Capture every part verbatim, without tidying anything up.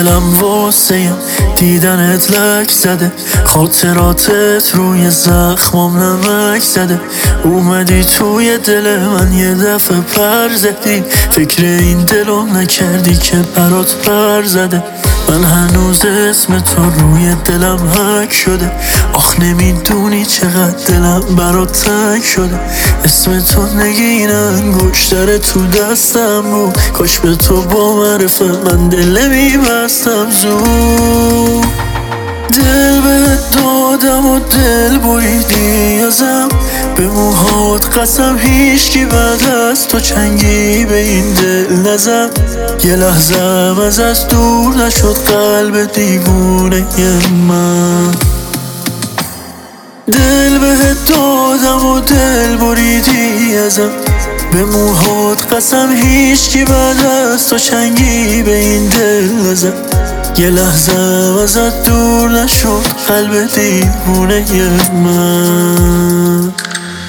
دلم واسه دیدنت لک زده، خاطراتت روی زخمام نمک زده. اومدی توی دل من یه دفعه پر زدی، فکر این دلم نکردی که برات پر زده. من هنوز اسم تو روی دلم حک شده، آخ نمیدونی چقدر دلم برات تنگ شده. اسم تو نگین انگشتر تو دستم بود، کاش به تو با معرفه من دل میبستم زود. دل بهت دادم و دل بریدی ازم، به موهات قسم هیچکی بعد از تو چنگی به این دل نزد. یه لحظه ام ازت دور نشد قلب دیوونه من. دل بهت دادم و دل بریدی ازم، به موهات قسم هیچکی بعد از تو چنگی به این دل نزد. یه لحظه ام ازت دور نشد قلب دیوونه من.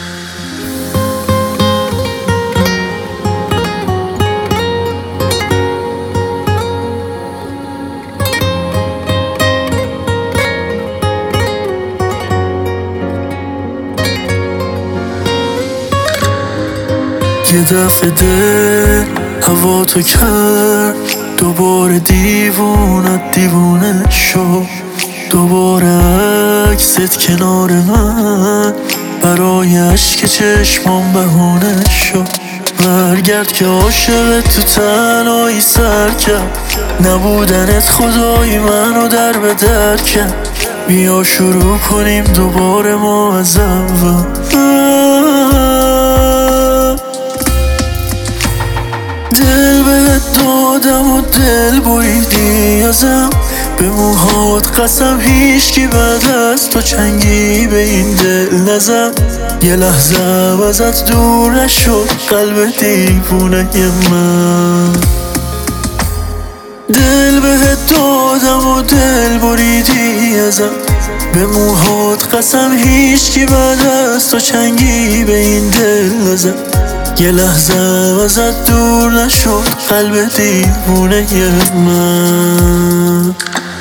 یه دفعه دل هوا تو کرد، دوباره دیوونت دیوونه شد. دوباره عکست کنار من برای عشق چشمام بهونه شد. برگرد که عاشقت تو تنهایی سر کرد، نبودنت خدای منو در به در کرد. بیا شروع کنیم دوباره ما از اول. دل بهت دادم و دل بریدی ازم، به موهات قسم هیچکی بعد از تو چنگی به این دل نزد. یه لحظه ام ازت دور نشد قلب دیوونه من. دل بهت دادم و دل بریدی ازم، به موهات قسم هیچکی بعد از تو چنگی به این دل نزد. یه لحظه ام ازت دور نشد قلب دیوونه من.